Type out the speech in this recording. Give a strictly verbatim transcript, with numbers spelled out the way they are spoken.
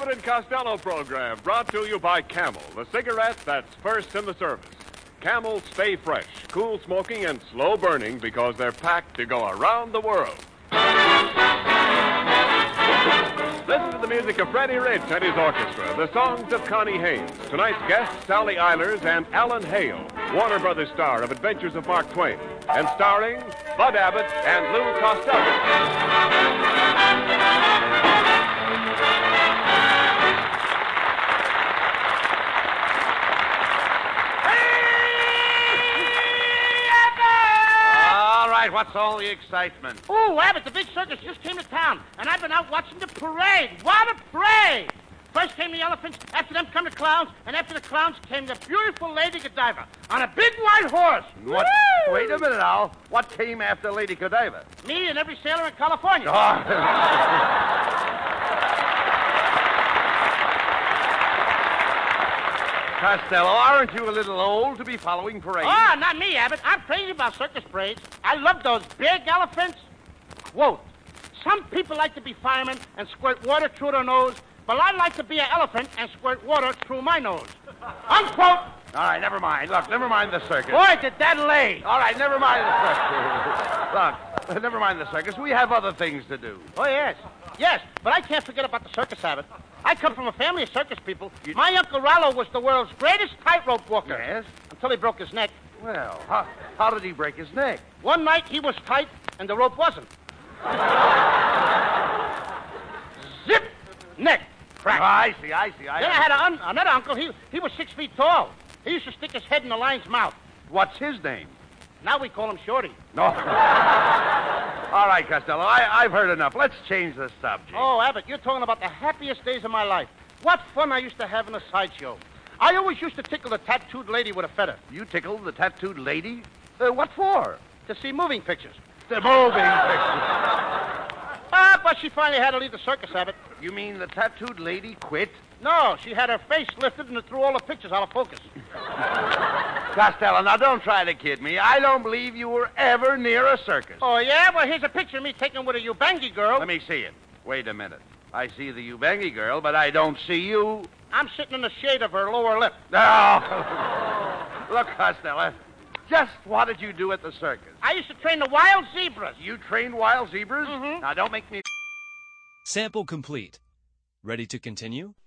Abbott and Costello program brought to you by Camel, the cigarette that's first in the service. Camel stay fresh, cool smoking, and slow burning because they're packed to go around the world. Listen to the music of Freddie Rich and his orchestra, the songs of Connie Haynes, tonight's guests Sally Eilers and Alan Hale, Warner Brothers star of Adventures of Mark Twain, and starring Bud Abbott and Lou Costello. What's all the excitement? Oh, Abbott, the big circus just came to town, and I've been out watching the parade. What a parade! First came the elephants, after them come the clowns, and after the clowns came the beautiful Lady Godiva on a big white horse. What? Woo! Wait a minute, Al. What came after Lady Godiva? Me and every sailor in California. Oh. Costello, aren't you a little old to be following parades? Oh, not me, Abbott. I'm crazy about circus parades. I love those big elephants. Quote, some people like to be firemen and squirt water through their nose, but I like to be an elephant and squirt water through my nose. Unquote. All right, never mind. Look, never mind the circus. Boy, did that lay. All right, never mind the circus. Look, never mind the circus. We have other things to do. Oh, yes. Yes, but I can't forget about the circus, Abbott. I come from a family of circus people. You... My Uncle Rollo was the world's greatest tightrope walker. Yes? Until he broke his neck. Well, how, how did he break his neck? One night he was tight and the rope wasn't. Zip! Neck. Crack. Oh, I see, I see. I then I had a un- another uncle. He, he was six feet tall. He used to stick his head in the lion's mouth. What's his name? Now we call him Shorty. No. All right, Costello, I, I've heard enough. Let's change the subject. Oh, Abbott, you're talking about the happiest days of my life. What fun I used to have in a sideshow. I always used to tickle the tattooed lady with a feather. You tickled the tattooed lady? Uh, what for? To see moving pictures. The moving pictures. Ah, but she finally had to leave the circus, Abbott. You mean the tattooed lady quit? No, she had her face lifted and it threw all the pictures out of focus. Costello, now don't try to kid me. I don't believe you were ever near a circus. Oh, yeah? Well, here's a picture of me taken with a Ubangi girl. Let me see it. Wait a minute. I see the Ubangi girl, but I don't see you. I'm sitting in the shade of her lower lip. No. Look, Costello, just what did you do at the circus? I used to train the wild zebras. You trained wild zebras? Mm-hmm. Now, don't make me... Sample complete. Ready to continue?